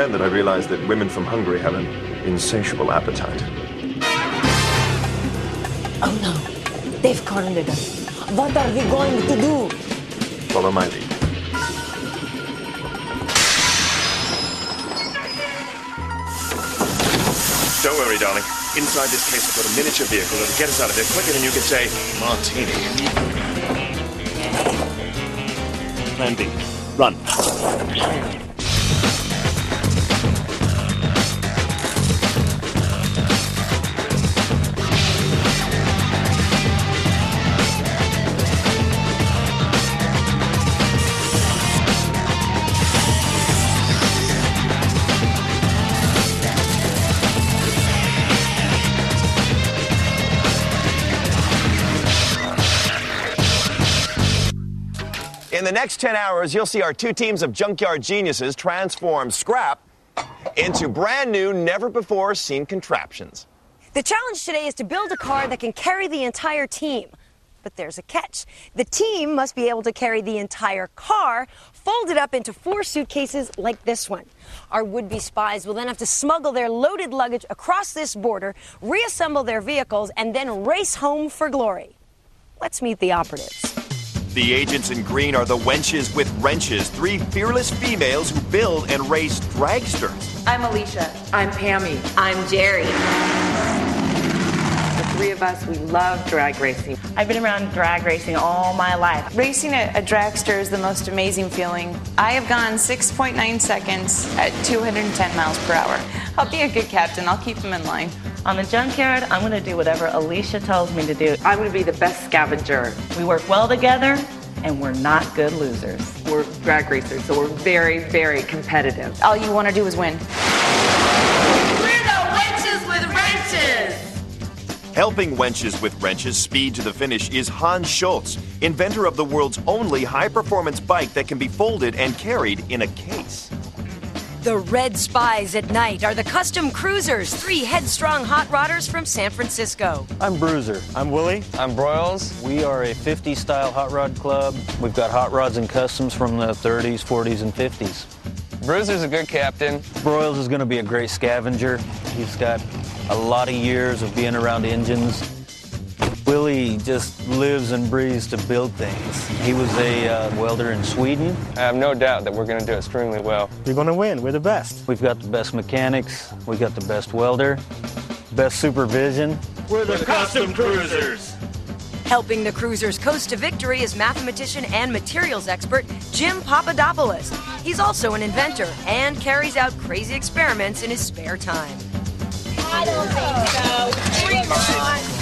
And that I realized that women from Hungary have an insatiable appetite. Oh no, they've cornered us. What are we going to do? Follow my lead. Don't worry, darling. Inside this case, I've got a miniature vehicle that'll get us out of here quicker than you can say, Martini. Plan B. Run. In the next 10 hours, you'll see our two teams of junkyard geniuses transform scrap into brand new, never-before-seen contraptions. The challenge today is to build a car that can carry the entire team. But there's a catch. The team must be able to carry the entire car, folded up into 4 suitcases like this one. Our would-be spies will then have to smuggle their loaded luggage across this border, reassemble their vehicles, and then race home for glory. Let's meet the operatives. The agents in green are the wenches with wrenches, 3 fearless females who build and race dragsters. I'm Alicia. I'm Pammy. I'm Jerry. The 3 of us, we love drag racing. I've been around drag racing all my life. Racing a dragster is the most amazing feeling. I have gone 6.9 seconds at 210 miles per hour. I'll be a good captain. I'll keep them in line. On the junkyard, I'm going to do whatever Alicia tells me to do. I'm going to be the best scavenger. We work well together, and we're not good losers. We're drag racers, so we're very, very competitive. All you want to do is win. We're the wenches with wrenches! Helping wenches with wrenches speed to the finish is Hans Schultz, inventor of the world's only high-performance bike that can be folded and carried in a case. The Red Spies at night are the Custom Cruisers, 3 headstrong hot rodders from San Francisco. I'm Bruiser. I'm Willie. I'm Broyles. We are a 50s style hot rod club. We've got hot rods and customs from the 30s, 40s, and 50s. Bruiser's a good captain. Broyles is going to be a great scavenger. He's got a lot of years of being around engines. Willie just lives and breathes to build things. He was a welder in Sweden. I have no doubt that we're going to do extremely well. You're going to win. We're the best. We've got the best mechanics. We've got the best welder, best supervision. We're the Custom Cruisers. Helping the Cruisers coast to victory is mathematician and materials expert Jim Papadopoulos. He's also an inventor and carries out crazy experiments in his spare time. I don't think so. Come on.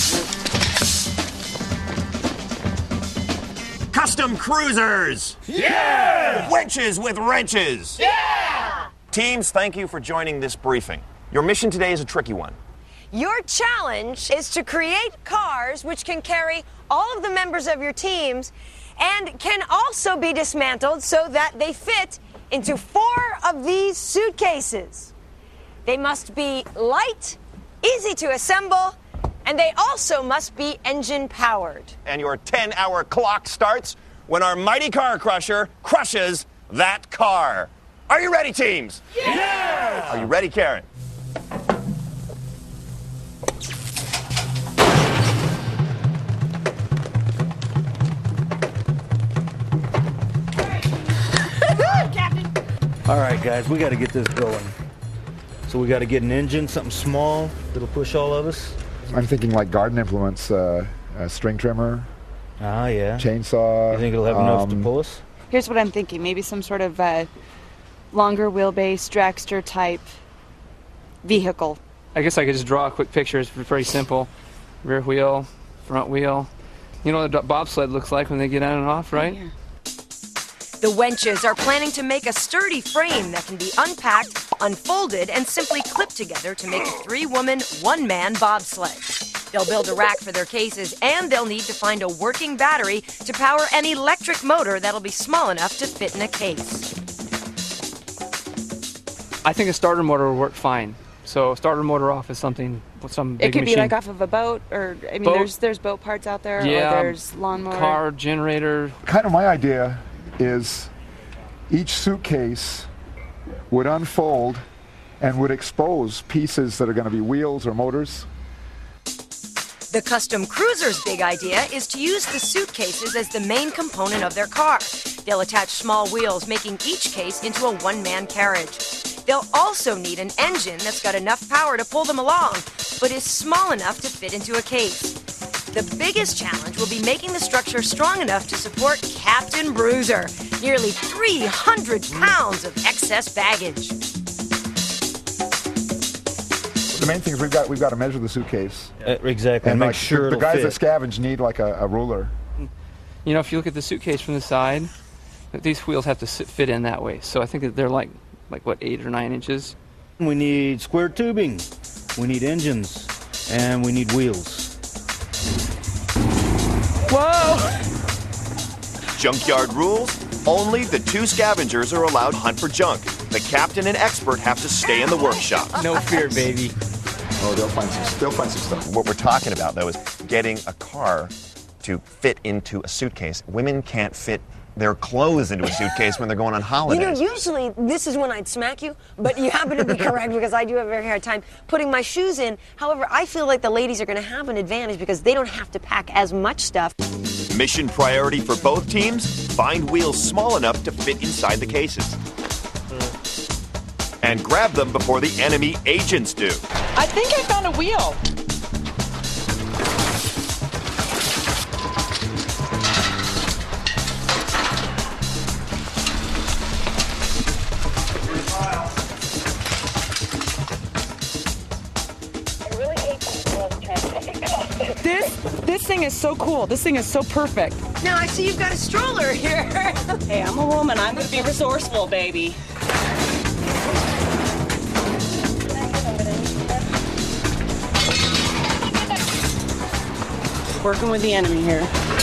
Custom Cruisers! Yeah! Wenches with wrenches! Yeah! Teams, thank you for joining this briefing. Your mission today is a tricky one. Your challenge is to create cars which can carry all of the members of your teams and can also be dismantled so that they fit into 4 of these suitcases. They must be light, easy to assemble, and they also must be engine-powered. And your 10-hour clock starts when our mighty car crusher crushes that car. Are you ready, teams? Yeah! Are you ready, Karen? All right, guys, we got to get this going. So we got to get an engine, something small that'll push all of us. I'm thinking like garden implements, a string trimmer. Ah, yeah. Chainsaw. You think it'll have enough to pull us? Here's what I'm thinking. Maybe some sort of longer wheelbase, dragster type vehicle. I guess I could just draw a quick picture. It's very simple. Rear wheel, front wheel. You know what a bobsled looks like when they get on and off, right? Yeah. The Wenches are planning to make a sturdy frame that can be unpacked, unfolded, and simply clipped together to make a 3-woman, 1-man bobsled. They'll build a rack for their cases, and they'll need to find a working battery to power an electric motor that'll be small enough to fit in a case. I think a starter motor would work fine. So starter motor off is something with some big It could machine. be like off of a boat, or I mean, Boat. there's boat parts out there, Yeah, or there's lawnmower. car, generator. Kind of my idea is each suitcase would unfold and would expose pieces that are going to be wheels or motors. The Custom Cruiser's big idea is to use the suitcases as the main component of their car. They'll attach small wheels, making each case into a one-man carriage. They'll also need an engine that's got enough power to pull them along, but is small enough to fit into a case. The biggest challenge will be making the structure strong enough to support Captain Bruiser, nearly 300 pounds of excess baggage. The main thing is we've got to measure the suitcase. Exactly. And make like, sure the it'll guys fit. that scavenge need like a ruler. You know, if you look at the suitcase from the side, these wheels have to fit in that way. So I think that they're like what, 8 or 9 inches. We need square tubing, we need engines, and we need wheels. Whoa! Junkyard rules: only the 2 scavengers are allowed to hunt for junk. The captain and expert have to stay in the workshop. No fear, baby. Oh, they'll find some stuff. What we're talking about, though, is getting a car to fit into a suitcase. Women can't fit their clothes into a suitcase when they're going on holidays. You know, usually this is when I'd smack you, but you happen to be correct because I do have a very hard time putting my shoes in. However, I feel like the ladies are going to have an advantage because they don't have to pack as much stuff. Mission priority for both teams: find wheels small enough to fit inside the cases. And grab them before the enemy agents do. I think I found a wheel. This thing is so cool. This thing is so perfect. Now I see you've got a stroller here. Hey, I'm a woman. I'm going to be resourceful, baby. Working with the enemy here.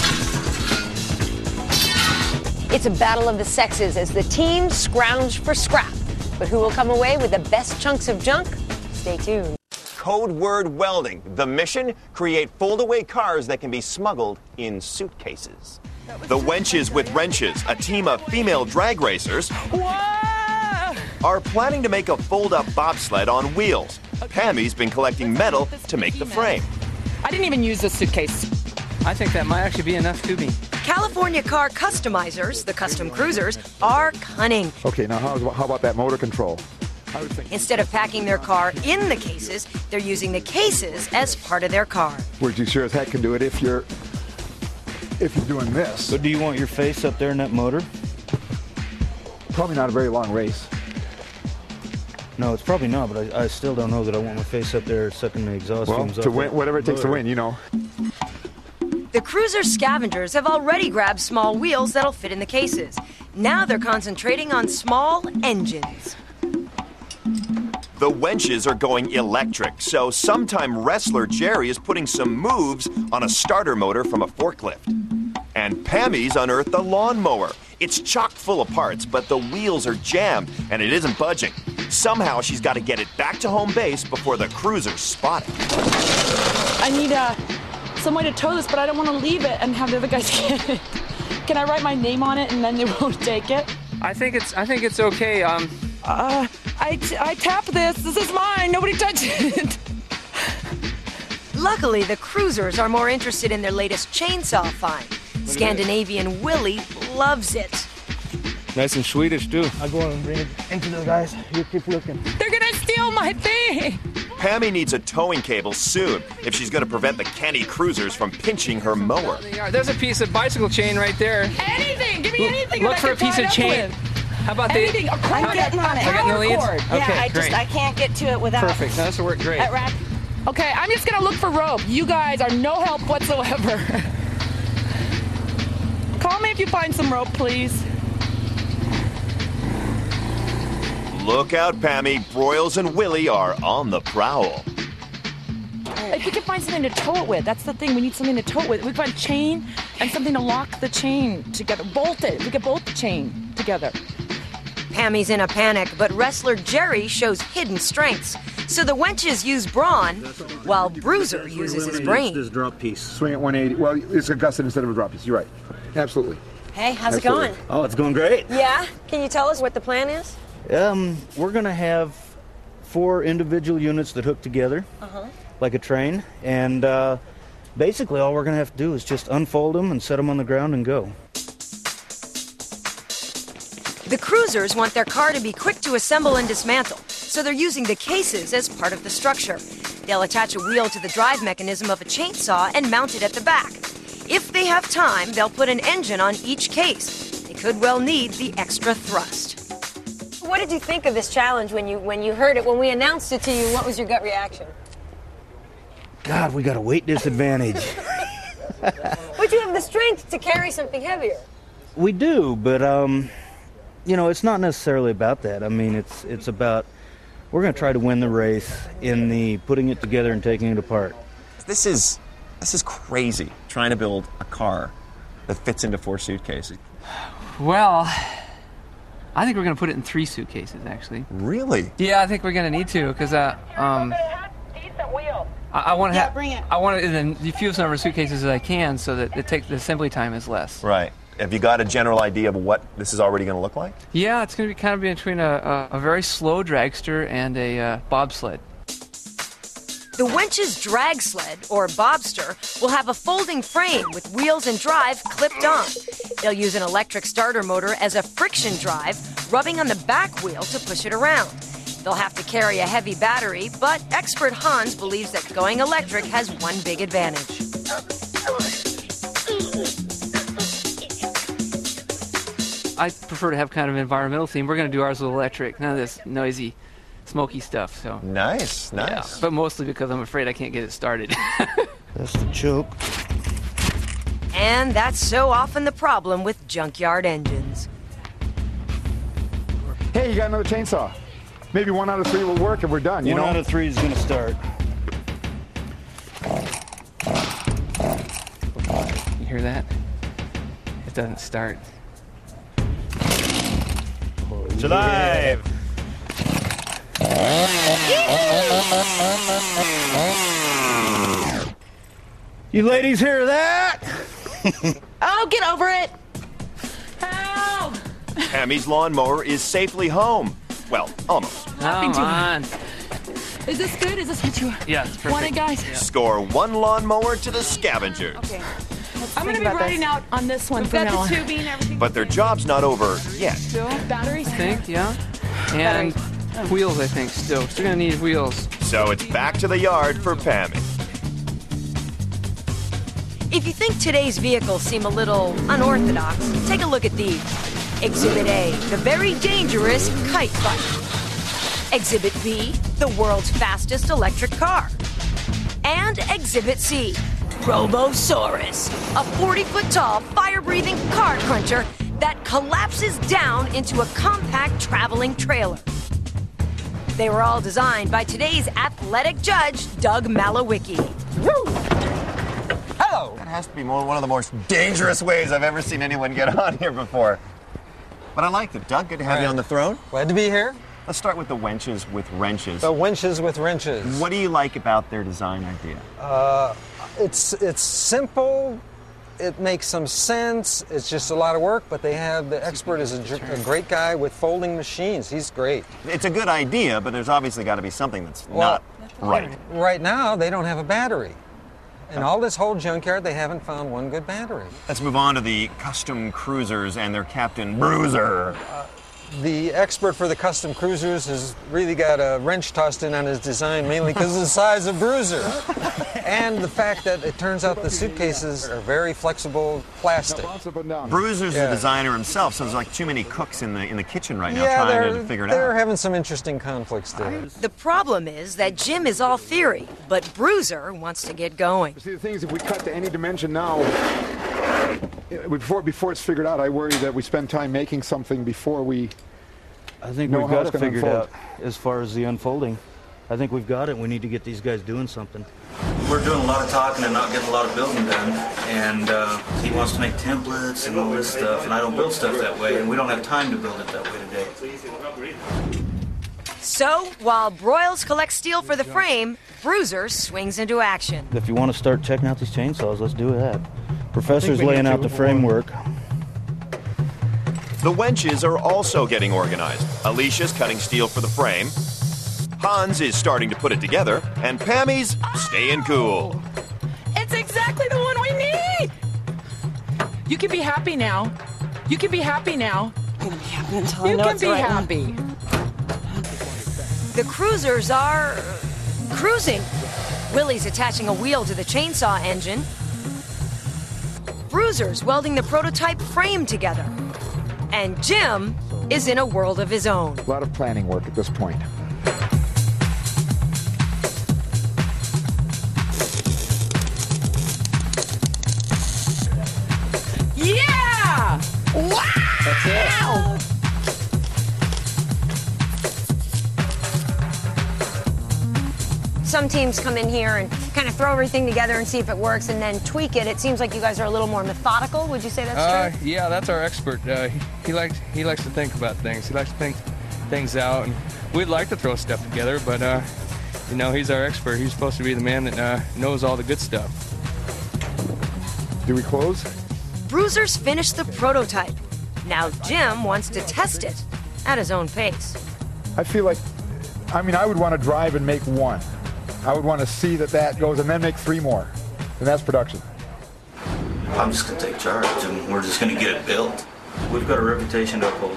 It's a battle of the sexes as the teams scrounge for scrap. But who will come away with the best chunks of junk? Stay tuned. Code word welding. The mission: create fold-away cars that can be smuggled in suitcases. The Wenches with Wrenches, a team of female drag racers, are planning to make a fold-up bobsled on wheels. Pammy's been collecting metal to make the frame. I didn't even use this suitcase. I think that might actually be enough tubing. California car customizers, the Custom Cruisers, are cunning. Okay, now how about that motor control? Instead of packing their car in the cases, they're using the cases as part of their car. Which you sure as heck can do it if you're doing this. So do you want your face up there in that motor? Probably not a very long race. No, it's probably not, but I still don't know that I want my face up there sucking the exhaust fumes to off win, that whatever it takes to motor. win, you know. The Cruiser scavengers have already grabbed small wheels that'll fit in the cases. Now they're concentrating on small engines. The Wenches are going electric, so sometime wrestler Jerry is putting some moves on a starter motor from a forklift. And Pammy's unearthed a lawnmower. It's chock full of parts, but the wheels are jammed and it isn't budging. Somehow she's got to get it back to home base before the cruisers spot it. I need some way to tow this, but I don't want to leave it and have the other guys get it. Can I write my name on it and then they won't take it? I think it's okay. I tap this. This is mine. Nobody touch it. Luckily, the Cruisers are more interested in their latest chainsaw find. Scandinavian Willie loves it. Nice and Swedish, too. I'll go and bring it into the guys. You keep looking. They're gonna steal my thing. Pammy needs a towing cable soon if she's going to prevent the canny cruisers from pinching her mower. There's a piece of bicycle chain right there. Anything. Give me anything. Look that for I a can piece tie of it up chain. with. How about Anything. A cord. I'm getting on it. Are you getting the leads? Cord. Okay, great. I can't get to it without. Perfect. No, this will work great. That wrap. Okay, I'm just gonna look for rope. You guys are no help whatsoever. Call me if you find some rope, please. Look out, Pammy. Broyles and Willie are on the prowl. If we can find something to tow it with, that's the thing. We need something to tow it with. We can find a chain and something to lock the chain together. Bolt it. We can bolt the chain together. Pammy's in a panic, but wrestler Jerry shows hidden strengths. So the Wenches use brawn, while Bruiser uses his brain. This drop piece. Swing at 180. Well, it's a gusset instead of a drop piece. You're right. Absolutely. Hey, how's Absolutely. it going? Oh, it's going great. Yeah? Can you tell us what the plan is? We're going to have 4 individual units that hook together like a train, and basically all we're going to have to do is just unfold them and set them on the ground and go. The cruisers want their car to be quick to assemble and dismantle, so they're using the cases as part of the structure. They'll attach a wheel to the drive mechanism of a chainsaw and mount it at the back. If they have time, they'll put an engine on each case. They could well need the extra thrust. What did you think of this challenge when you heard it? When we announced it to you, what was your gut reaction? God, we got a weight disadvantage. But you have the strength to carry something heavier. We do, but it's not necessarily about that. I mean, it's about we're going to try to win the race in the putting it together and taking it apart. This is crazy, trying to build a car that fits into 4 suitcases. Well, I think we're going to put it in 3 suitcases, actually. Really? Yeah, I think we're going to need to, because I want to have. Bring it. I want it in the fewest number of suitcases as I can, so that the assembly time is less. Right. Have you got a general idea of what this is already going to look like? Yeah, it's going to be kind of between a very slow dragster and a bobsled. The Wench's drag sled, or bobster, will have a folding frame with wheels and drive clipped on. They'll use an electric starter motor as a friction drive, rubbing on the back wheel to push it around. They'll have to carry a heavy battery, but expert Hans believes that going electric has one big advantage. I prefer to have kind of an environmental theme. We're going to do ours with electric, none of this noisy, smoky stuff. So Nice. yeah, but mostly because I'm afraid I can't get it started. That's the choke. And that's so often the problem with junkyard engines. Hey, you got another chainsaw. Maybe 1 out of 3 will work and we're done, you know? 1 out of 3 is going to start. You hear that? It doesn't start. It's alive! You ladies hear that? Oh, get over it! Help! Pammy's lawnmower is safely home. Well, almost. Come on. Is this good? Is this what you Yeah, it's perfect. wanted, guys? Score 1 lawnmower to the scavengers. Okay. I'm going to be riding out on this one from now on. We've got the tubing and everything. But their job's not over yet. Still? Batteries? I think, yeah. And wheels, I think, still. Still going to need wheels. So it's back to the yard for Pammy. If you think today's vehicles seem a little unorthodox, take a look at these. Exhibit A, the very dangerous kite bike. Exhibit B, the world's fastest electric car. And Exhibit C, Robosaurus, a 40-foot-tall, fire-breathing car cruncher that collapses down into a compact traveling trailer. They were all designed by today's athletic judge, Doug Malowicki. Hello! That has to be one of the most dangerous ways I've ever seen anyone get on here before. But I liked it. Doug, good to have you on the throne. Glad to be here. Let's start with the Wenches with wrenches. The Wenches with wrenches. What do you like about their design idea? It's simple. It makes some sense. It's just a lot of work, but the expert is a great guy with folding machines. He's great. It's a good idea, but there's obviously got to be something that's not right. Right now, they don't have a battery. In all this whole junkyard, they haven't found one good battery. Let's move on to the custom cruisers and their Captain Bruiser. The expert for the custom cruisers has really got a wrench tossed in on his design, mainly because of the size of Bruiser. And the fact that it turns out the suitcases are very flexible plastic. Bruiser's the designer himself, so there's like too many cooks in the kitchen right now trying to figure it out. They're having some interesting conflicts there. The problem is that Jim is all theory, but Bruiser wants to get going. See, the thing is, if we cut to any dimension now, before it's figured out, I worry that we spend time making something before we I think know we've how got it's it gonna figured unfold. out as far as the unfolding. I think we've got it. We need to get these guys doing something. We're doing a lot of talking and not getting a lot of building done. And he wants to make templates and all this stuff, and I don't build stuff that way, and we don't have time to build it that way today. So, while Broyles collects steel for the frame, Bruiser swings into action. If you want to start checking out these chainsaws, let's do that. Professor's laying out the framework. The wenches are also getting organized. Alicia's cutting steel for the frame. Hans is starting to put it together, and Pammy's staying cool. It's exactly the one we need! You can be happy now. You can be happy now. I'm gonna be happy until I You know can it's be the right happy. The cruisers are cruising. Willie's attaching a wheel to the chainsaw engine. Bruiser's welding the prototype frame together. And Jim is in a world of his own. A lot of planning work at this point. Yeah! Wow! That's it. Some teams come in here and kind of throw everything together and see if it works and then tweak it. It seems like you guys are a little more methodical. Would you say that's true? Yeah, that's our expert. He likes to think about things. He likes to think things out, and we'd like to throw stuff together, but he's our expert. He's supposed to be the man that knows all the good stuff. Do we close? Bruiser's finished the prototype. Now Jim wants to test it at his own pace. I feel like, I would want to drive and make one. I would want to see that goes and then make 3 more. And that's production. I'm just going to take charge, and we're just going to get it built. We've got a reputation to uphold.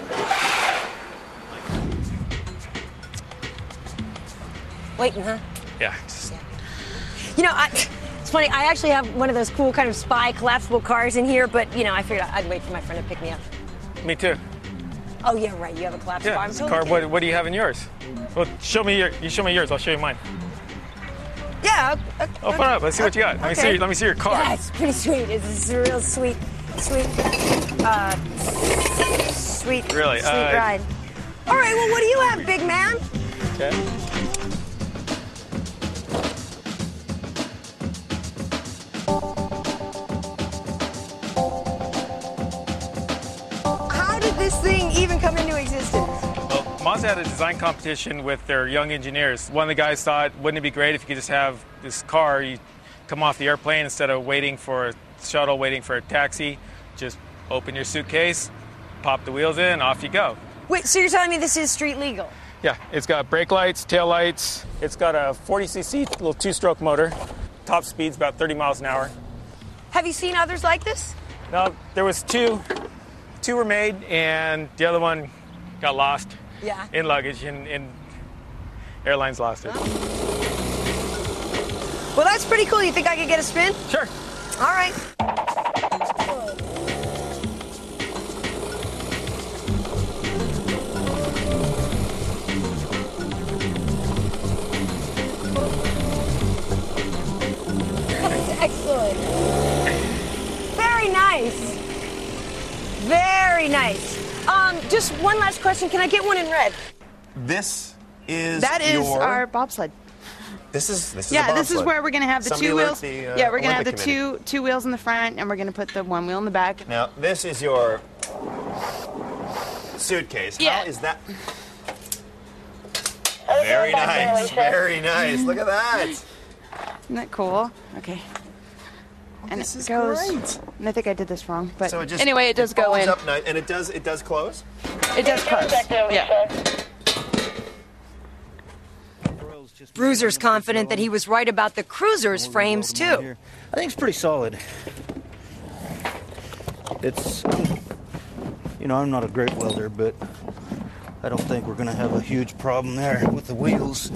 Waiting, huh? Yeah. You know, it's funny. I actually have one of those cool kind of spy collapsible cars in here, but, I figured I'd wait for my friend to pick me up. Me too. Oh, yeah, right. You have a collapsible car. I'm This totally car. kidding. What do you have in yours? Well, show me yours. I'll show you mine. Yeah. Oh, fire up. Let's see what you got. Okay. Let me see your car. Yeah, it's pretty sweet. It's a real sweet, Really? sweet ride. All right, well, what do you have, big man? Okay. How did this thing even come into existence? Well, Mazda had a design competition with their young engineers. One of the guys thought, wouldn't it be great if you could just have this car, you come off the airplane instead of waiting for a shuttle, waiting for a taxi, just open your suitcase, pop the wheels in, off you go. Wait, so you're telling me this is street legal? Yeah, it's got brake lights, tail lights. It's got a 40cc little 2-stroke motor. Top speed's about 30 miles an hour. Have you seen others like this? No, there was two. 2 were made, and the other one got lost in luggage, and airlines lost it. Well, that's pretty cool. You think I could get a spin? Sure. All right. That's excellent. Very nice. Very nice. Just one last question. Can I get one in red? This is That is your... our bobsled. This is a This is bobsled. where we're going to have the Somebody 2 alert wheels. the, Yeah, we're going to have the Olympic committee. two wheels in the front, and we're going to put the 1 wheel in the back. Now, this is your suitcase. Yeah. How is that? Very nice. Very nice. Look at that. Isn't that cool? Okay. And This is it goes. great. And I think I did this wrong, but So it just, anyway, it does go folds in. Up nice, and it does close? It does close. Yeah. Bruiser's confident that he was right about the cruiser's frames, too. I think it's pretty solid. It's, I'm not a great welder, but I don't think we're going to have a huge problem there with the wheels.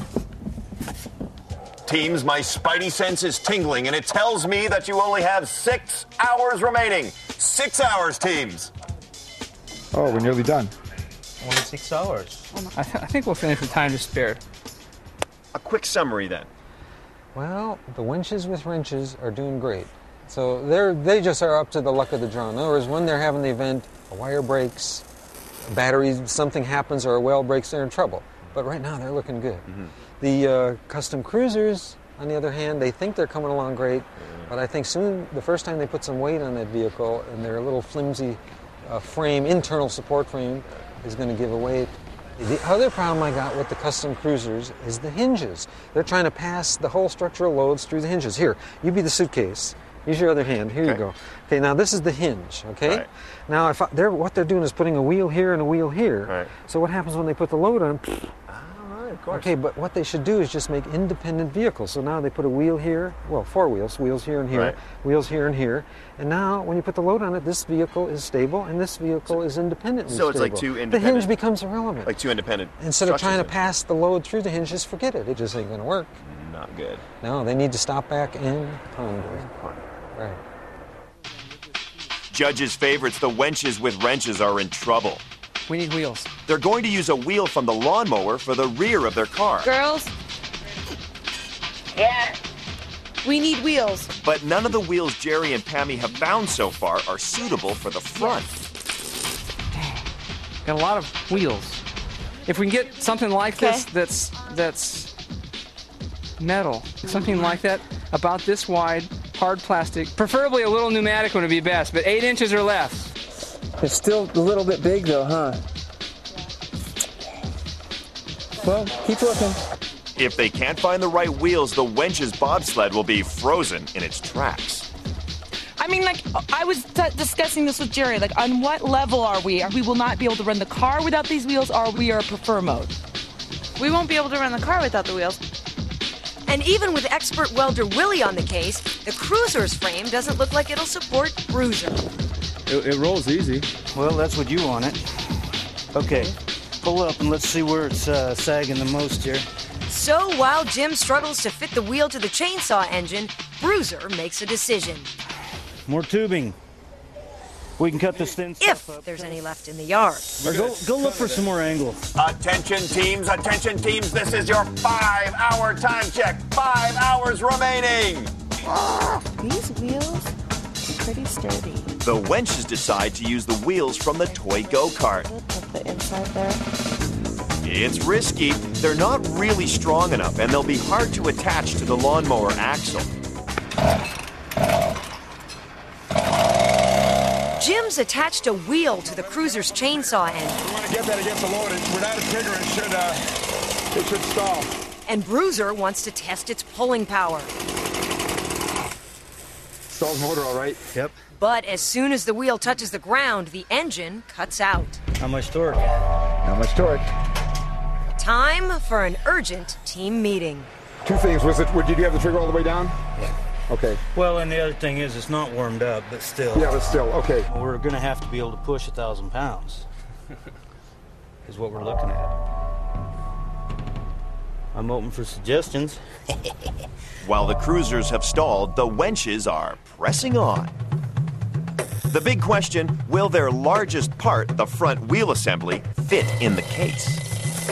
Teams, my spidey sense is tingling, and it tells me that you only have 6 hours remaining. 6 hours, teams. Oh, we're nearly done. Only 6 hours. I think we'll finish with time to spare. A quick summary, then. Well, the winches with wrenches are doing great. So they just are up to the luck of the draw. In other words, when they're having the event, a wire breaks, a battery, something happens, or a weld breaks, they're in trouble. But right now, they're looking good. Mm-hmm. The custom cruisers, on the other hand, they think they're coming along great, but I think soon, the first time they put some weight on that vehicle, and their little flimsy frame, internal support frame, is going to give away. The other problem I got with the custom cruisers is the hinges. They're trying to pass the whole structural loads through the hinges. Here, you be the suitcase, Use your other hand. Here you go. Okay, now this is the hinge, okay? Right. Now, what they're doing is putting a wheel here and a wheel here. Right. So what happens when they put the load on? Of course. Okay, but what they should do is just make independent vehicles. So now they put a wheel here, well, 4 wheels, wheels here and here, Right. wheels here and here. And now, when you put the load on it, this vehicle is stable and this vehicle is independently So it's stable. like two The independent... hinge becomes irrelevant. Like two independent Instead of trying to structures pass the load through the hinge, just forget it. It just ain't going to work. then. Not good. No, they need to stop back and ponder. Right. Judges' favorites, the wenches with wrenches, are in trouble. We need wheels. They're going to use a wheel from the lawnmower for the rear of their car. Girls? Yeah. We need wheels. But none of the wheels Jerry and Pammy have found so far are suitable for the front. Got a lot of wheels. If we can get something like this that's metal, something like that, about this wide, hard plastic, preferably a little pneumatic one would be best, but 8 inches or less. It's still a little bit big though, huh? Well, keep looking. If they can't find the right wheels, the wench's bobsled will be frozen in its tracks. I mean, like, I was discussing this with Jerry. Like, on what level are we? We will not be able to run the car without these wheels, or we are prefer mode. We won't be able to run the car without the wheels. And even with expert welder Willie on the case, the Cruiser's frame doesn't look like it'll support Bruiser. It rolls easy. Well, that's what you want it. Okay, pull up and let's see where it's sagging the most here. So while Jim struggles to fit the wheel to the chainsaw engine, Bruiser makes a decision. More tubing. We can cut this thin stuff If up. there's any left in the yard. Or go look for some more angles. Attention teams, this is your 5-hour time check. 5 hours remaining. These wheels are pretty sturdy. The wenches decide to use the wheels from the toy go-kart. Put the inside there. It's risky. They're not really strong enough, and they'll be hard to attach to the lawnmower axle. Jim's attached a wheel to the Cruiser's chainsaw engine. We want to get that against the load. Without a trigger, it should stall. And Bruiser wants to test its pulling power. Stalls motor all right? Yep. But as soon as the wheel touches the ground, the engine cuts out. How much torque? Not much torque. Time for an urgent team meeting. 2 things. Did you have the trigger all the way down? Yeah. Okay. Well, and the other thing is it's not warmed up, but still. Yeah, but still, okay. We're going to have to be able to push 1,000 pounds. Is what we're looking at. I'm open for suggestions. While the Cruisers have stalled, the wenches are pressing on. The big question, will their largest part, the front wheel assembly, fit in the case?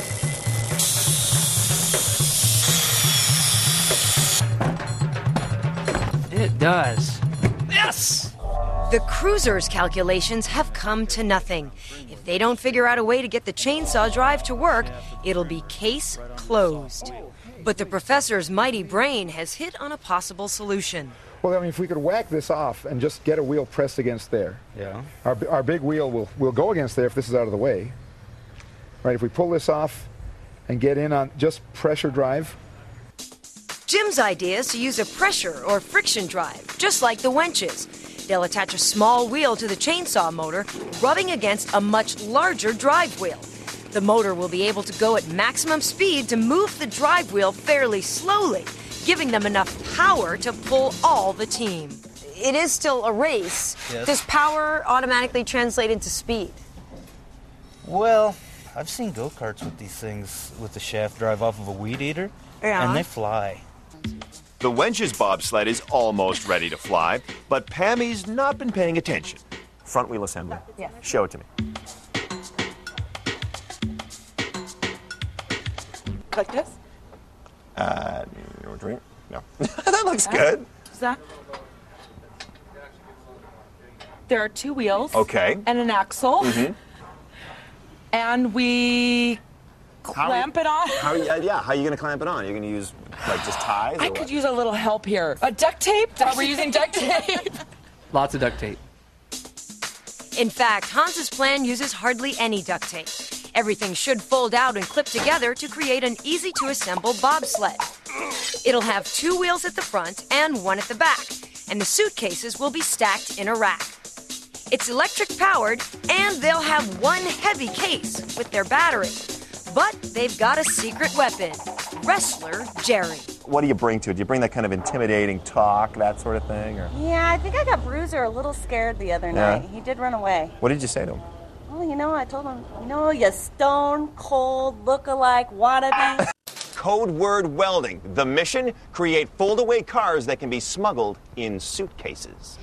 It does. Yes! The Cruiser's calculations have come to nothing. If they don't figure out a way to get the chainsaw drive to work, it'll be case closed. But the professor's mighty brain has hit on a possible solution. Well, I mean, if we could whack this off and just get a wheel pressed against there. Yeah. Our big wheel will go against there if this is out of the way. Right, if we pull this off and get in on just pressure drive. Jim's idea is to use a pressure or friction drive, just like the wenches. They'll attach a small wheel to the chainsaw motor, rubbing against a much larger drive wheel. The motor will be able to go at maximum speed to move the drive wheel fairly slowly, giving them enough power to pull all the team. It is still a race. Yes. Does power automatically translate into speed? Well, I've seen go-karts with these things with the shaft drive off of a weed eater, Yeah. and they fly. The wench's bobsled is almost ready to fly, but Pammy's not been paying attention. Front wheel assembly. Yeah. Show it to me. Like this? Your drink? No. That looks good. Is that? There are 2 wheels. Okay. And an axle. Mm-hmm. And we clamp it on. How are you going to clamp it on? Are you going to use, like, just ties? I could use a little help here. A duct tape? Are we using duct tape? Lots of duct tape. In fact, Hans's plan uses hardly any duct tape. Everything should fold out and clip together to create an easy-to-assemble bobsled. It'll have 2 wheels at the front and 1 at the back. and the suitcases will be stacked in a rack. It's electric powered, and they'll have one heavy case with their battery. But they've got a secret weapon, Wrestler Jerry. What do you bring to it? Do you bring that kind of intimidating talk, that sort of thing? Or? Yeah, I think I got Bruiser a little scared the other night. He did run away. What did you say to him? Well, you know, I told him, you stone cold look-alike wannabe. Code word welding. The mission? Create fold-away cars that can be smuggled in suitcases.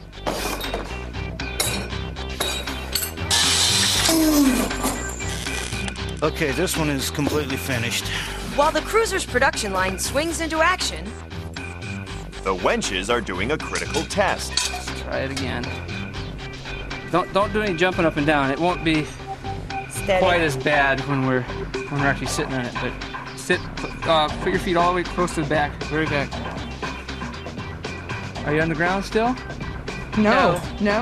Okay, this one is completely finished. While the Cruiser's production line swings into action, the wenches are doing a critical test. Let's try it again. Don't do any jumping up and down. It won't be quite as bad when we're actually sitting on it. But put your feet all the way close to the back, very back. Are you on the ground still? No.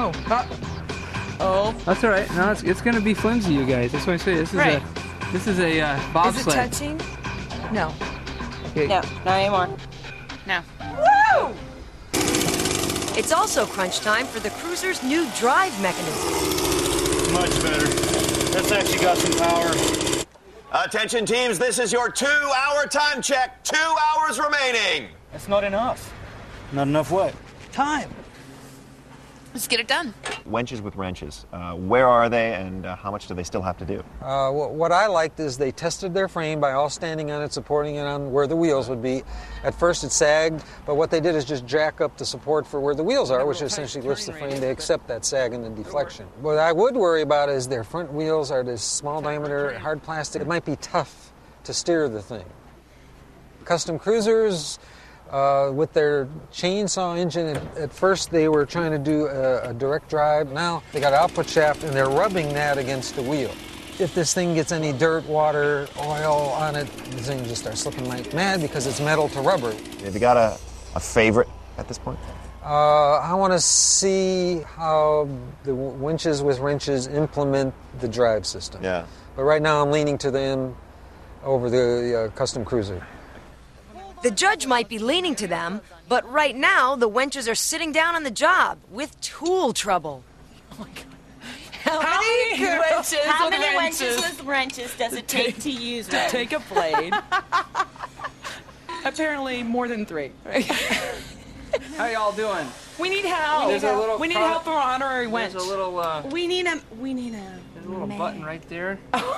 Oh. That's all right. No, it's going to be flimsy, you guys. That's what I say. This is a bobsled. Is it touching? No. Okay. No, not anymore. No. Woo! It's also crunch time for the Cruiser's new drive mechanism. Much better. That's actually got some power. Attention teams, this is your 2-hour time check. 2 hours remaining. That's not enough. Not enough what? Time. Let's get it done. Wenches with wrenches. Where are they, and how much do they still have to do? What I liked is they tested their frame by all standing on it, supporting it on where the wheels would be. At first it sagged, but what they did is just jack up the support for where the wheels are, which essentially lifts the frame to accept that sag and the deflection. What I would worry about is their front wheels are this small diameter, hard plastic. It might be tough to steer the thing. Custom Cruisers, with their chainsaw engine, at first they were trying to do a direct drive. Now they got an output shaft and they're rubbing that against the wheel. If this thing gets any dirt, water, oil on it, the thing just starts slipping like mad because it's metal to rubber. Have you got a favorite at this point? I want to see how the winches with wrenches implement the drive system. Yeah. But right now I'm leaning to them over the Custom Cruiser. The judge might be leaning to them, but right now the wenches are sitting down on the job with tool trouble. Oh my God. How many wenches with wrenches does it take to use to take a blade? Apparently more than 3. How y'all doing? We need help. We need help from our honorary wench. There's a little. We need a. There's a little button right there.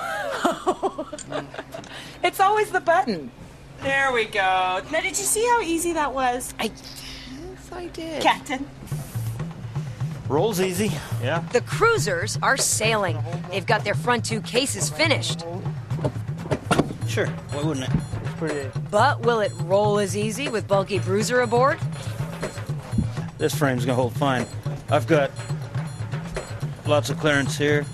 It's always the button. There we go. Now, did you see how easy that was? Yes, I did. Captain. Rolls easy. Yeah. The Cruisers are sailing. They've got their front 2 cases finished. Sure, why wouldn't it? It's pretty. But will it roll as easy with bulky Bruiser aboard? This frame's gonna hold fine. I've got lots of clearance here.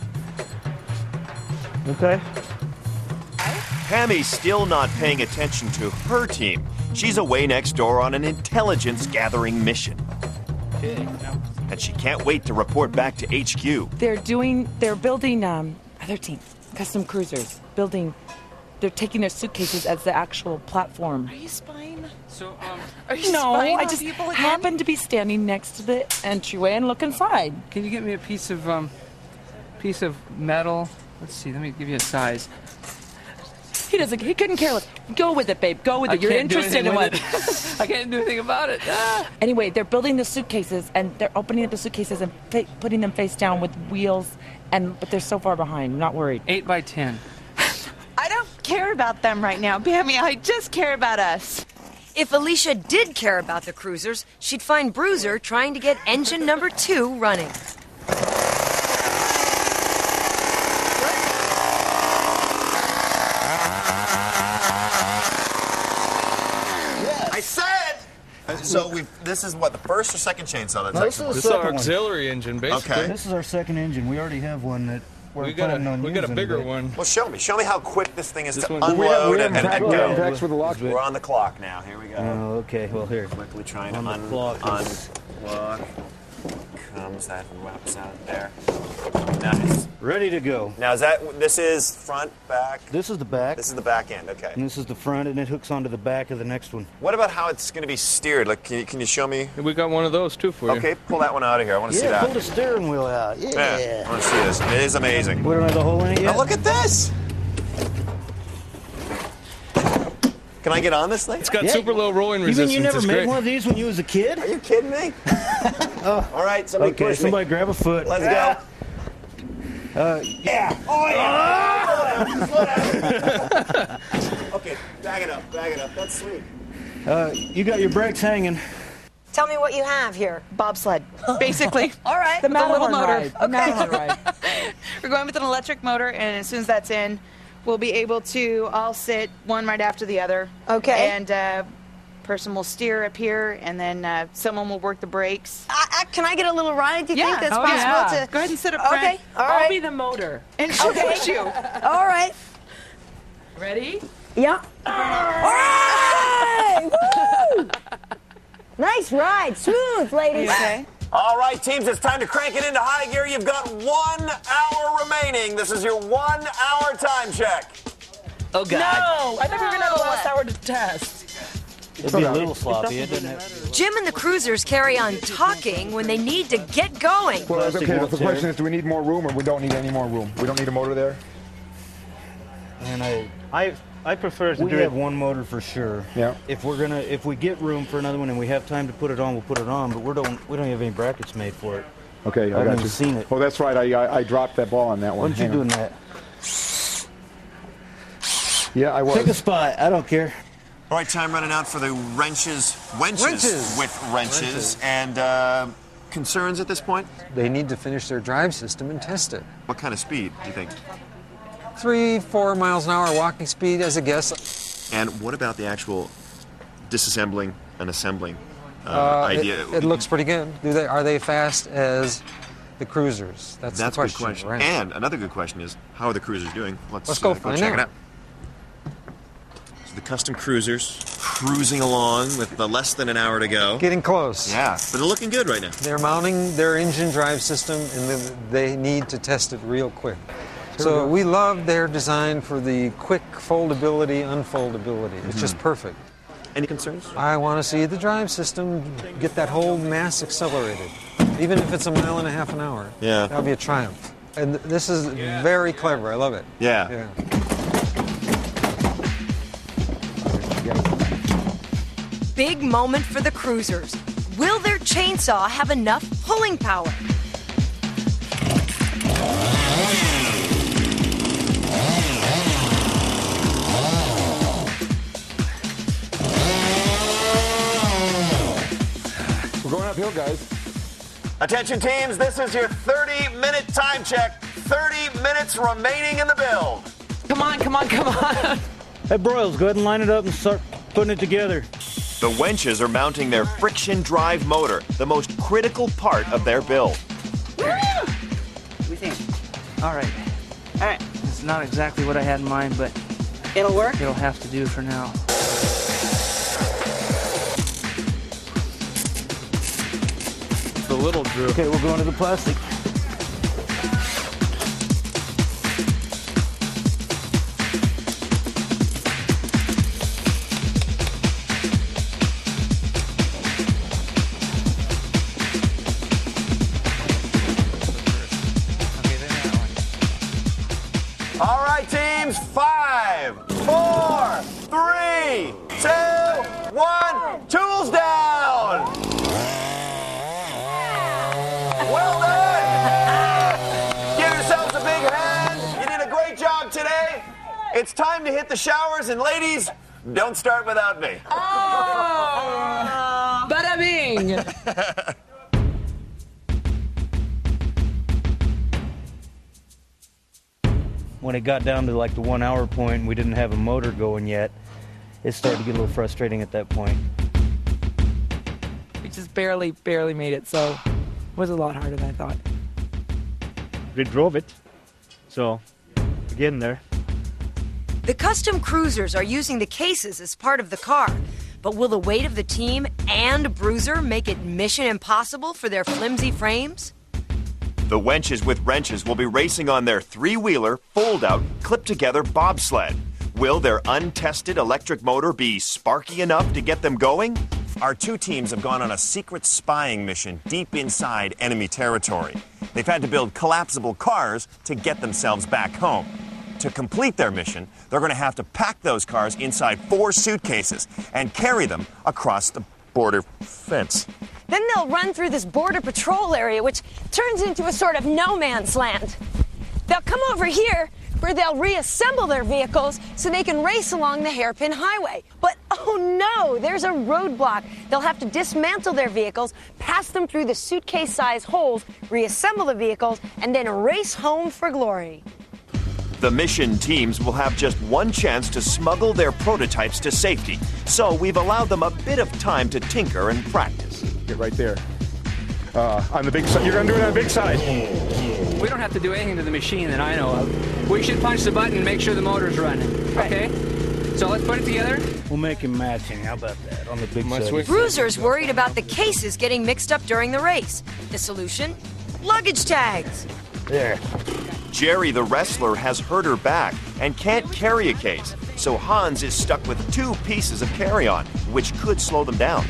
Okay. Pammy's still not paying attention to her team. She's away next door on an intelligence-gathering mission. Okay. And she can't wait to report back to HQ. They're building other team, Custom Cruisers, they're taking their suitcases as the actual platform. Are you spying? So, Are you No, spying I on just people again? happened to be standing next to the entryway and look inside. can you get me a piece of metal? Let's see. Let me give you a size. He couldn't care less. Go with it, babe. Go with it. You're interested in what? I can't do anything about it. Anyway, they're building the suitcases and they're opening up the suitcases and putting them face down with wheels, but they're so far behind. I'm not worried. 8 by 10. I don't care about them right now, Pammy. I just care about us. If Alicia did care about the Cruisers, she'd find Bruiser trying to get engine number 2 running. So this is what, the first or second chainsaw that's This is our auxiliary engine, basically. Okay. This is our second engine. We already have one that we got a bigger one. Well, show me how quick this thing is to one- unload we and haven't go. taxed with the lock. We're on the clock now. Here we go. Oh, okay. Well, here. Quickly trying On to the clock. unlock. comes. That wraps out there. Nice. Ready to go. Now, this is front, back? This is the back. This is the back end, okay. And this is the front, and it hooks onto the back of the next one. What about how it's going to be steered? Like, can you show me? We got one of those, too, for you. Okay, pull that one out of here. I want to see that. Yeah, pull the steering wheel out. Yeah. I want to see this. It is amazing. We don't have the hole in it yet? Now, look at this. Can I get on this thing? It's got super low rolling resistance. You mean you never it's made great. one of these when you was a kid? Are you kidding me? All right, somebody push me. Somebody grab a foot. Let's go. Yeah. Oh, yeah. Slow down. Okay, bag it up. That's sweet. You got your brakes hanging. Tell me what you have here. Bobsled, basically. All right. The Matterhorn motor. ride. The Matterhorn ride. We're going with an electric motor, and as soon as that's in, we'll be able to all sit one right after the other. Okay. And person will steer up here, and then someone will work the brakes. Can I get a little ride? Do you think that's Oh, possible? yeah. To... Go ahead and sit up front. Okay. All right. I'll be the motor. And she'll push you. All right. Ready? Yeah. All right. Woo! Nice ride. Smooth, ladies. Okay. All right, teams, it's time to crank it into high gear. You've got 1 hour remaining. This is your 1 hour time check. Oh, God. No! I thought we were going to have the last hour to test. It'd be a little sloppy, isn't it? Jim and the cruisers carry on talking when they need to get going. Well, okay, but the question is, do we need more room or we don't need any more room? We don't need a motor there? And I prefer to we do have it. one motor for sure. Yeah. If we get room for another one and we have time to put it on, we'll put it on. But we don't have any brackets made for it. Okay, I haven't got even you. seen it. Oh, that's right. I dropped that ball on that one. Why don't you doing that? Yeah, I was. Pick a spot. I don't care. All right, time running out for the wenches with wrenches. And concerns at this point? They need to finish their drive system and test it. What kind of speed do you think? 3-4 miles an hour walking speed as a guess. And what about the actual disassembling and assembling idea? It looks pretty good. Are they fast as the cruisers? That's the a good question. Right. And another good question is, how are the cruisers doing? Let's go find check it out. out. So the custom cruisers cruising along with less than an hour to go. Getting close. Yeah, but they're looking good right now. They're mounting their engine drive system, and they need to test it real quick. So we love their design for the quick foldability, unfoldability. It's just perfect. Any concerns? I want to see the drive system get that whole mass accelerated, even if it's 1.5 miles an hour. Yeah. That'll be a triumph. And this is very clever. I love it. Yeah. Big moment for the cruisers. Will their chainsaw have enough pulling power? We're going uphill, guys. Attention teams, this is your 30-minute time check. 30 minutes remaining in the build. Come on. Hey, Broyles, go ahead and line it up and start putting it together. The wenches are mounting their friction drive motor, the most critical part of their build. We think. All right. It's not exactly what I had in mind, but it'll work. It'll have to do for now. The little drill. Okay, we'll go into the plastic. All right, teams, 5, 4, 3, 2, 1, tools down! Well done! Give yourselves a big hand. You did a great job today. It's time to hit the showers, and ladies, don't start without me. Oh! Bada bing! When it got down to like the 1 hour point and we didn't have a motor going yet, it started to get a little frustrating at that point. We just barely made it, so it was a lot harder than I thought. We drove it, so we're getting there. The custom cruisers are using the cases as part of the car, But will the weight of the team and Bruiser make it mission impossible for their flimsy frames? The Wenches with Wrenches will be racing on their three-wheeler, fold-out, clip-together bobsled. Will their untested electric motor be sparky enough to get them going? Our two teams have gone on a secret spying mission deep inside enemy territory. They've had to build collapsible cars to get themselves back home. To complete their mission, they're going to have to pack those cars inside 4 suitcases and carry them across the border fence. Then they'll run through this border patrol area, which turns into a sort of no man's land. They'll come over here, where they'll reassemble their vehicles so they can race along the hairpin highway. But oh no, there's a roadblock. They'll have to dismantle their vehicles, pass them through the suitcase-sized holes, reassemble the vehicles, and then race home for glory. The mission teams will have just one chance to smuggle their prototypes to safety, so we've allowed them a bit of time to tinker and practice. Get right there. On the big side. You're going to do it on the big side. We don't have to do anything to the machine that I know of. We should punch the button and make sure the motor's running. Okay? So let's put it together. We'll make him matching. How about that? On the big side. Bruiser's worried about the cases getting mixed up during the race. The solution? Luggage tags. There. Jerry the wrestler has hurt her back and can't carry a case, so Hans is stuck with 2 pieces of carry-on, which could slow them down.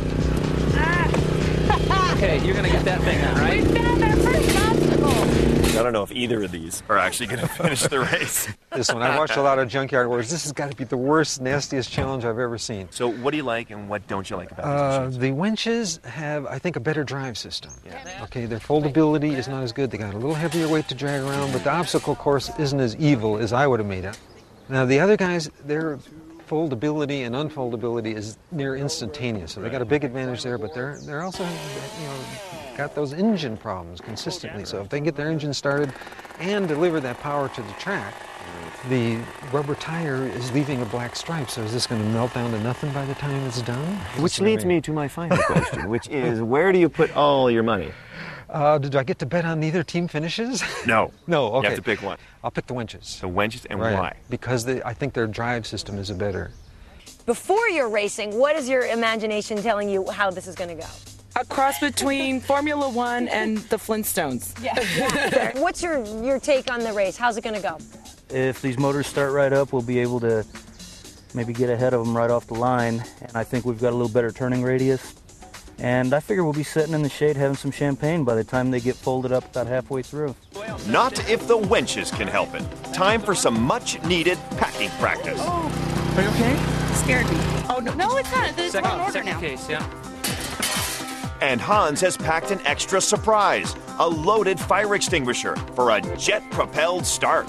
Okay, you're gonna get that thing out, right? We found our first obstacle. I don't know if either of these are actually going to finish the race. This one, I watched a lot of Junkyard Wars. This has got to be the worst, nastiest challenge I've ever seen. So what do you like and what don't you like about these machines? The Wenches have, I think, a better drive system. Yeah. Okay, their foldability is not as good. They got a little heavier weight to drag around, but the obstacle course isn't as evil as I would have made it. Now, the other guys, their foldability and unfoldability is near instantaneous. So they got a big advantage there, but they're also, got those engine problems consistently. So if they can get their engine started and deliver that power to the track, the rubber tire is leaving a black stripe. So is this going to melt down to nothing by the time it's done? Which leads me to my final question, which is, where do you put all your money? Do I get to bet on neither team finishes? No. No, okay. You have to pick one. I'll pick the Wenches. The Wenches, and right. Why? Because I think their drive system is a better. Before you're racing, what is your imagination telling you how this is going to go? A cross between Formula One and the Flintstones. Yeah. What's your take on the race? How's it going to go? If these motors start right up, we'll be able to maybe get ahead of them right off the line. And I think we've got a little better turning radius. And I figure we'll be sitting in the shade having some champagne by the time they get folded up about halfway through. Not if the Wenches can help it. Time for some much-needed packing practice. Oh, are you okay? Scared me. Oh, no, it's not. It's Second, on order second now. case, yeah. And Hans has packed an extra surprise, a loaded fire extinguisher for a jet-propelled start.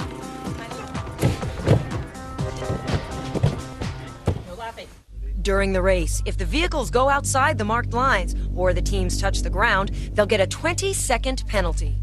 During the race, if the vehicles go outside the marked lines or the teams touch the ground, they'll get a 20-second penalty.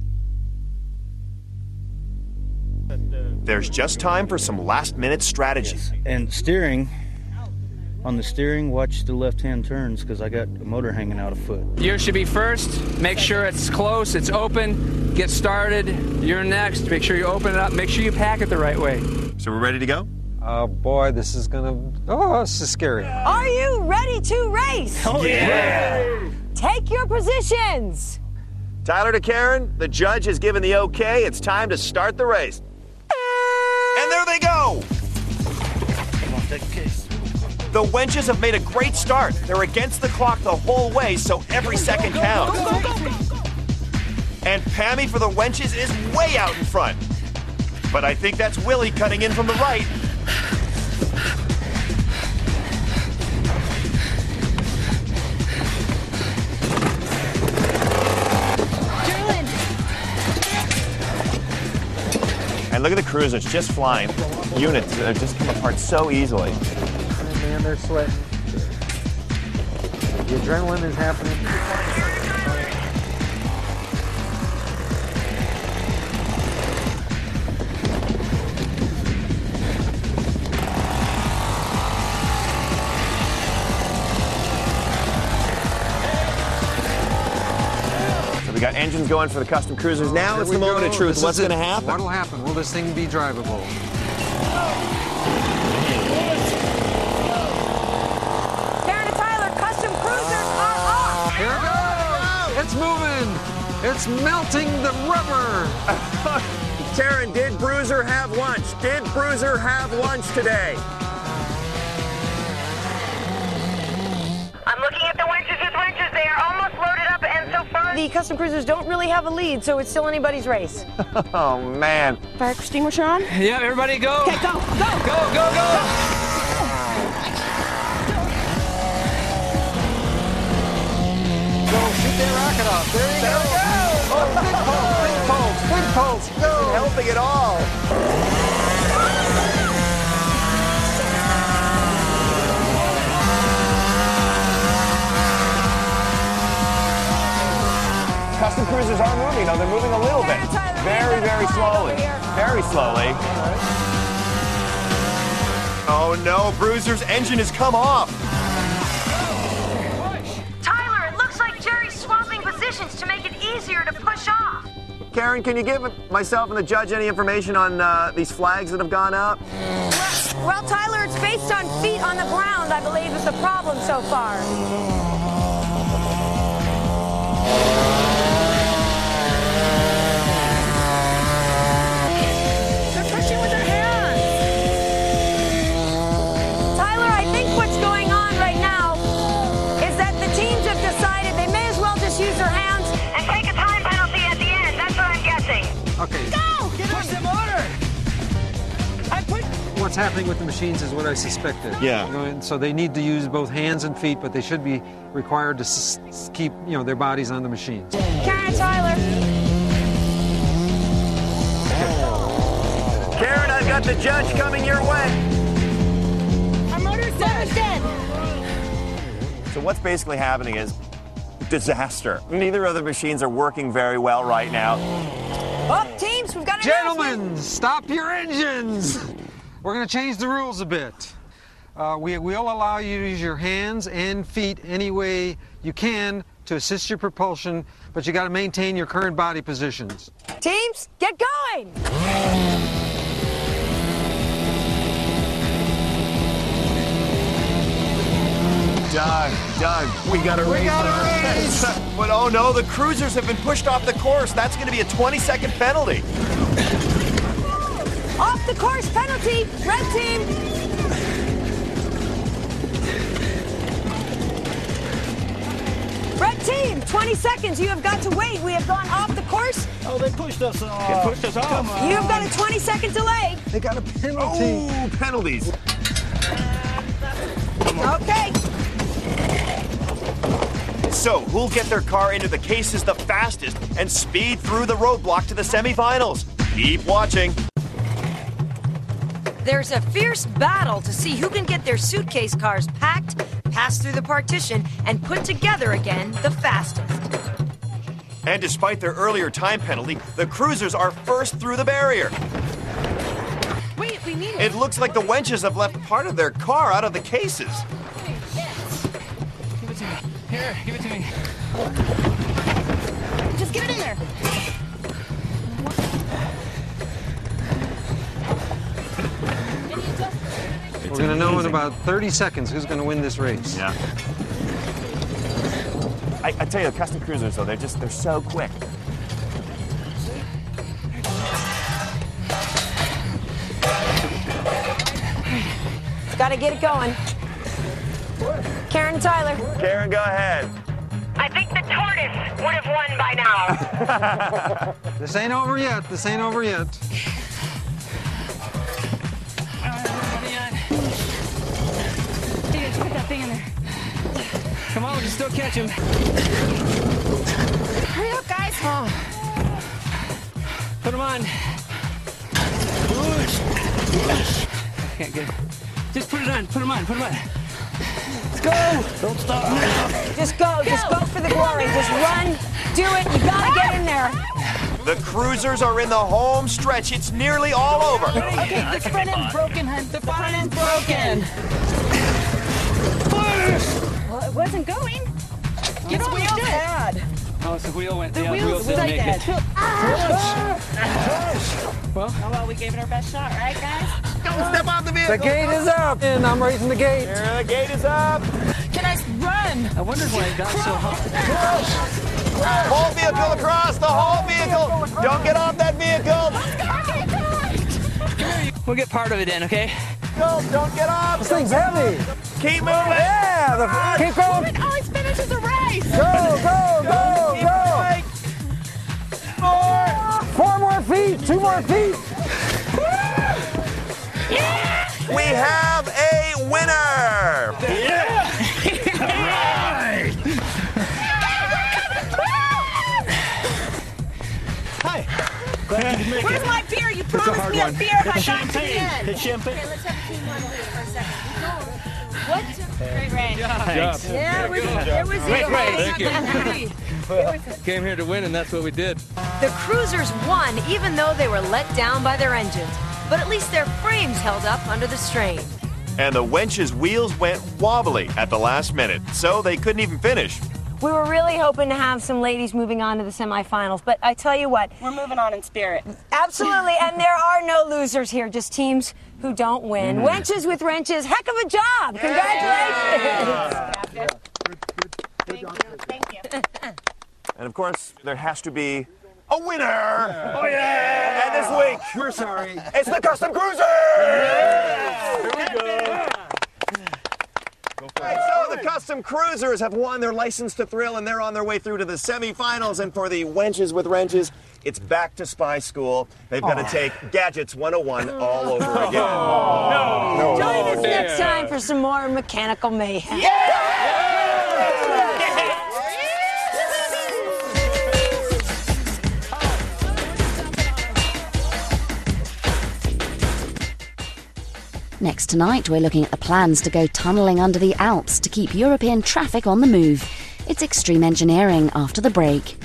There's just time for some last-minute strategy. And steering, on the steering, watch the left-hand turns because I got a motor hanging out a foot. Yours should be first. Make sure it's close, it's open. Get started. You're next. Make sure you open it up. Make sure you pack it the right way. So we're ready to go? Oh boy, this is this is scary. Are you ready to race? Oh, yeah! Take your positions. Tyler to Karen, the judge has given the okay. It's time to start the race. And there they go! Come on, take a case. The Wenches have made a great start. They're against the clock the whole way, so every second counts. And Pammy for the Wenches is way out in front. But I think that's Willie cutting in from the right. And look at the cruisers just flying. Units just come apart so easily. Oh, man, they're sweating. The adrenaline is happening. We got engines going for the custom cruisers. Now it's the moment of truth. What's going to happen? What'll happen? Will this thing be drivable? moving. It's melting the rubber. Karen, did Bruiser have lunch? Did Bruiser have lunch today? I'm looking at the winches with winches. They are almost loaded up, and so far the custom cruisers don't really have a lead, so it's still anybody's race. Oh, man. Fire extinguisher on? Yeah, everybody go. Okay, go, go. Go, go, go. Go, shoot that rocket off. There you go. Oh, big pulse. Go. Isn't helping at all. Custom cruisers are moving, though. They're moving a little bit. Very, very slowly. Very slowly. Oh, no. Bruiser's engine has come off. Tyler, it looks like Jerry's swapping positions to make it easier to push off. Karen, can you give myself and the judge any information on these flags that have gone up? Well, Tyler, it's based on feet on the ground, I believe, is the problem so far. They're pushing with their hands. Tyler, I think what's going on right now is that the teams have decided they may as well just use their hands and take a time penalty at the end. That's what I'm guessing. Okay. Go! Push the motor. What's happening with the machines is what I suspected. Yeah. You know, and so they need to use both hands and feet, but they should be required to keep, their bodies on the machines. Karen, Tyler. Karen, I've got the judge coming your way. Our motor's dead. So what's basically happening is disaster. Neither of the machines are working very well right now. Oh, teams, we've got an Gentlemen, stop your engines! We're going to change the rules a bit. We will allow you to use your hands and feet any way you can to assist your propulsion, but you got to maintain your current body positions. Teams, get going! Doug, we got a race. But oh no, the cruisers have been pushed off the course. That's going to be a 20-second penalty. Off the course penalty, red team. Red team, 20 seconds. You have got to wait. We have gone off the course. Oh, they pushed us off. They pushed us off. You have got a 20-second delay. They got a penalty. Oh, penalties. Okay. So, who'll get their car into the cases the fastest and speed through the roadblock to the semifinals? Keep watching. There's a fierce battle to see who can get their suitcase cars packed, pass through the partition, and put together again the fastest. And despite their earlier time penalty, the cruisers are first through the barrier. Wait, we need It looks like the wenches have left part of their car out of the cases. Give it to me. Here, give it to me. Just get it in there. We're going to know in about 30 seconds who's going to win this race. Yeah. I tell you, the custom cruisers, though, they're so quick. Got to get it going. Karen and Tyler. Karen, go ahead. I think the tortoise would have won by now. This ain't over yet. This ain't over yet. Dude, put that thing in there. Come on, we can still catch him. Hurry up, guys. Put him on. Can't get it. Just put it on. Put him on. Put him on. Let's go. Don't stop. Just go for the glory. Just run, do it. You got to get in there. The cruisers are in the home stretch. It's nearly all over. Okay, the front end's broken, hun. The front end's broken. Well, it wasn't going. Its wheels bad. Oh, it's the wheel went. The Yeah, wheels didn't make dead. it. Ah! Well, Oh, well, we gave it our best shot, right, guys? Step off the vehicle. The gate is up, and I'm raising the gate. The gate is up. Can I run? I wondered why it got so hot. Whole vehicle across, the whole vehicle. Don't get off that vehicle. We'll get part of it in, okay? Don't get off. This thing's heavy. Keep moving. Yeah, keep going. It always finishes a race. Go, go, go, go. 4 more feet, 2 more feet. We have a winner! Hi. Where's my beer? You promised me a beer if I got to the end. It's champagne. Okay, let's have a team one here for a second. What? Great race. Yeah, it was Thank you. Came here to win, and that's what we did. The Cruisers won even though they were let down by their engines. But at least their frames held up under the strain. And the Wench's wheels went wobbly at the last minute, so they couldn't even finish. We were really hoping to have some ladies moving on to the semifinals, but I tell you what. We're moving on in spirit. Absolutely, and there are no losers here, just teams who don't win. Wenches with wrenches, heck of a job. Congratulations. Thank you. Thank you. And of course, there has to be a winner! Oh, yeah! And this week, We're sorry. it's the Custom Cruiser! Here we go. Right, so the Custom Cruisers have won their license to thrill, and they're on their way through to the semifinals. And for the Wenches with Wrenches, it's back to spy school. They've got to take Gadgets 101 all over again. Join us next time for some more mechanical mayhem. Next tonight, we're looking at the plans to go tunnelling under the Alps to keep European traffic on the move. It's extreme engineering after the break.